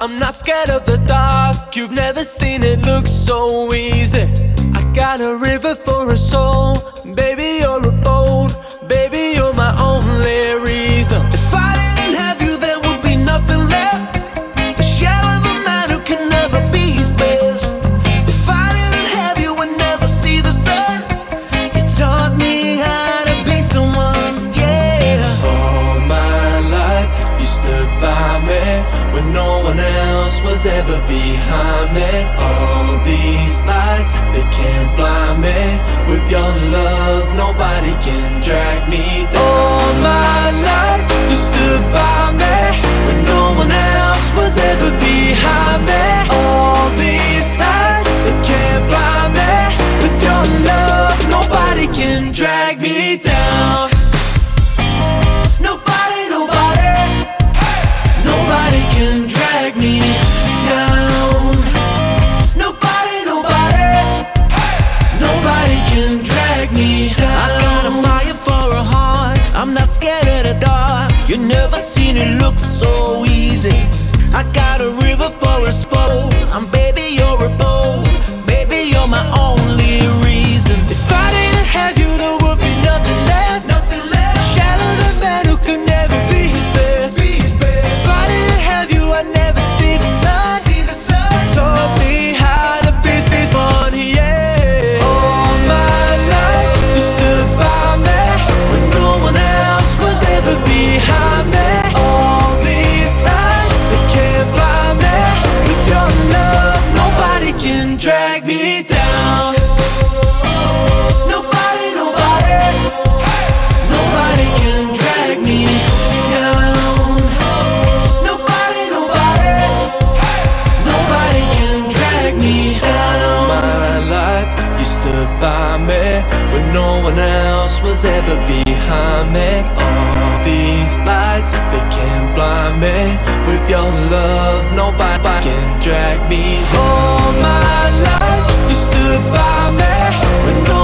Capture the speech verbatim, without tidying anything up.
I'm not scared of the dark. You've never seen it look so easy. I got a river for a soul. Baby, you're a boat. Baby, you're my only reason. If I didn't have you, there would be nothing left. The shell of a man who can never be his best. If I didn't have you, I'd never see the sun. You taught me how to be someone, yeah. All my life, you stood by me when no one else was ever behind me. All these lights, they can't blind me. With your love, nobody can drag me down. All my life, you stood by me when no one else was ever behind me. All these lights, they can't blind me. With your love, nobody can drag me down. Nobody, nobody, nobody can drag me down. Nobody, nobody, nobody can drag me down. I got a fire for a heart. I'm not scared of the dark. You never seen it look so easy. I got a river for a soul. I'm baby, you're a boat. Baby, you're my only reason. If I didn't have you, there would be nothing left. Nothing left. Shadow the man who could never be his best. Be his best. If I didn't have you, I'd never see the sun. See the sun. You taught me how to be someone, yeah. All my life, you stood by me when no one else was ever behind me. All these lights, they can't blind me. With your love, nobody can drag me down. Nobody, nobody, nobody can drag me down. Nobody, nobody, nobody can drag me down. My life, you stood by me when no one else was ever behind me. All these lights, they can't blind me. With your love, nobody can drag me. All my life, you stood by me when no